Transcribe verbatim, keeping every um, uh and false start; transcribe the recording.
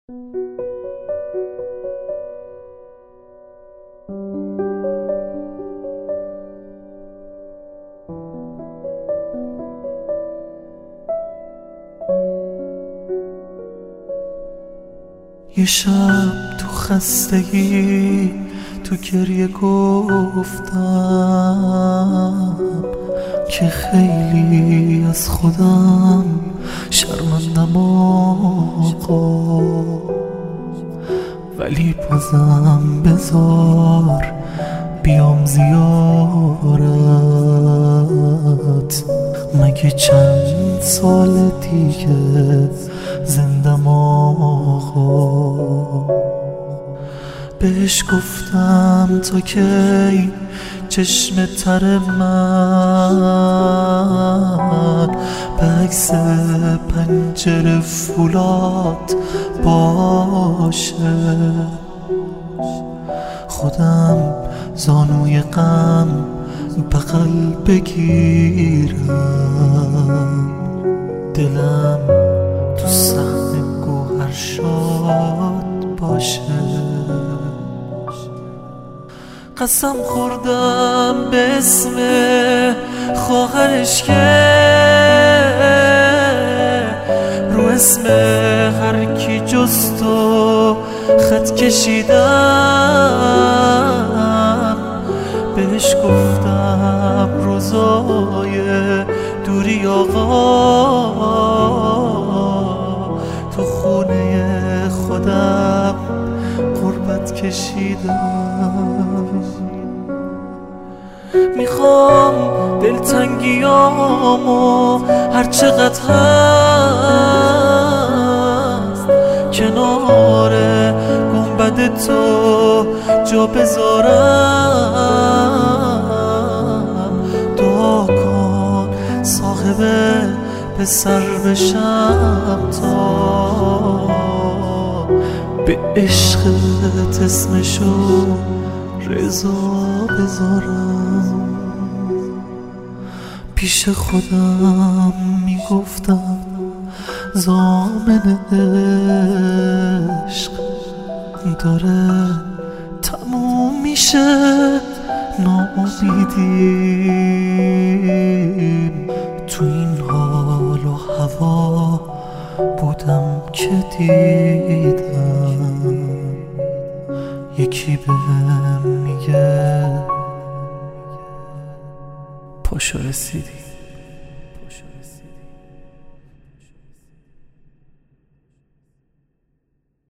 یه شب تو خستگی تو گریه گفتم که خیلی از خودم شرمندم آقا، ولی بازم بذار بیام زیارت. مگه چند سال دیگه زندم آقا. بهش گفتم تا کی چشم تر من به عکس پنجره فولاد باشه. خودم زانوی غم بغل بگیرم، دلم تو صحن گوهر شاد باشه. قسم خوردم به اسم خواهرش که رو اسم هر کی جز تو خط کشیدم. بهش گفتم روزای دوری آقا تو خونه خودم غربت کشیدم. میخوام دلتنگیامو هر چقدر هست کنار گنبد تو جا بذارم. دعا کن صاحب پسر بشم تا به عشقت اسمشو رضا بذارم. پیش خودم میگفتم ضامن عشق داره تموم میشه، ناامیدیم. تو این حال و هوا بودم که دیدم یکی بهم میگه پاشو رسیدی.